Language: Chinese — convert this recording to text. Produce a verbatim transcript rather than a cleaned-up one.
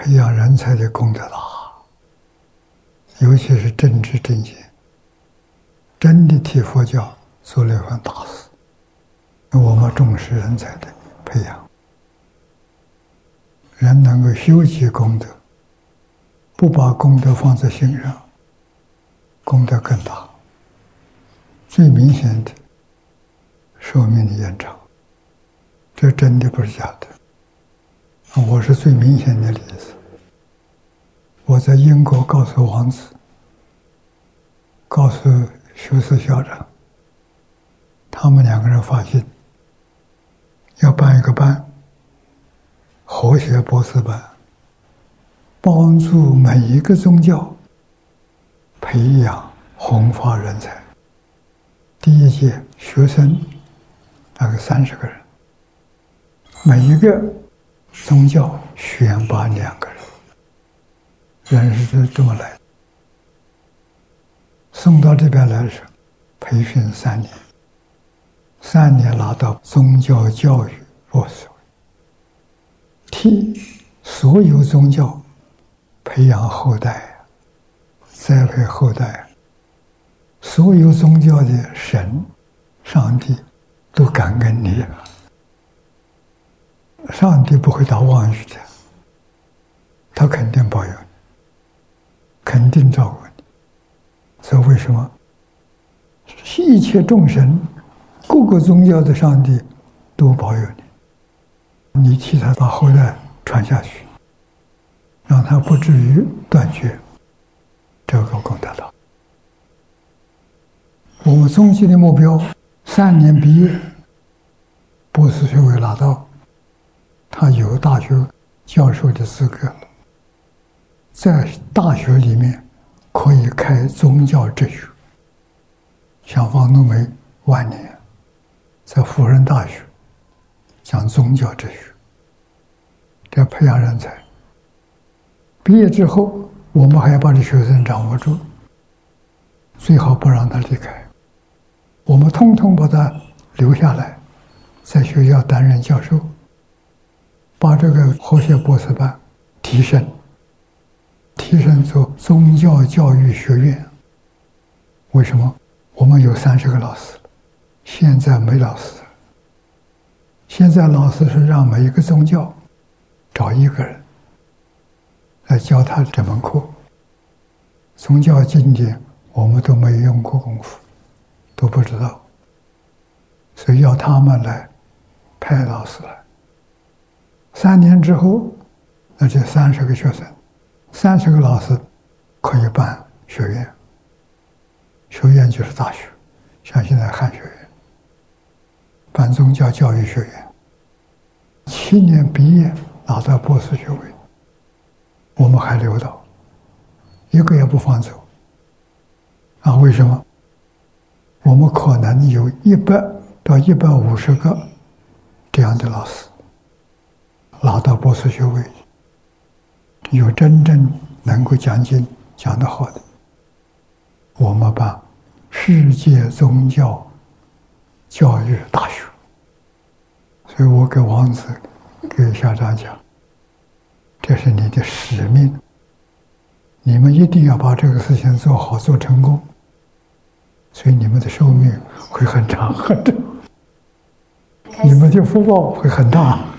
培养人才的功德大，尤其是正知正见，真的替佛教做了一番大事。我们重视人才的培养，人能够修积功德，不把功德放在心上，功德更大。最明显的，寿命的延长，这真的不是假的。我是最明显的例子。我在英国告诉王子，告诉休斯校长，他们两个人发心要办一个班，和谐博士班，帮助每一个宗教培养弘法人才。第一届学生大概三十个人，每一个宗教选拔两个人，人是这么来的。送到这边来的时候，培训三年，三年拿到宗教教育博士，替所有宗教培养后代，栽培后代。所有宗教的神、上帝都感恩你，上帝不会打妄语的，他肯定保佑你，肯定照顾你。所以为什么一切众神、各个宗教的上帝都保佑你，你替他把后代传下去，让他不至于断绝，这个功德大。我们终极的目标，三年毕业，博士学位拿到，他有大学教授的资格了，在大学里面可以开宗教哲学，像王冬梅晚年在辅仁大学讲宗教哲学，这培养人才。毕业之后，我们还要把这学生掌握住，最好不让他离开。我们通通把他留下来，在学校担任教授，把这个和谐博士班提升，提升做宗教教育学院。为什么？我们有三十个老师，现在没老师。现在老师是让每一个宗教找一个人来教他这门课。宗教经典我们都没用过功夫，都不知道，所以要他们来派老师来。三年之后，那就三十个学生，三十个老师可以办学院，学院就是大学，像现在汉学院，办宗教教育学院，七年毕业拿到博士学位，我们还留到，一个也不放走。啊，为什么？我们可能有一百到一百五十个这样的老师拿到博士学位，有真正能够讲经讲得好的，我们办世界宗教教育大学。所以我给王子、给校长讲，这是你的使命，你们一定要把这个事情做好，做成功。所以你们的寿命会很长很长，你们的福报会很大。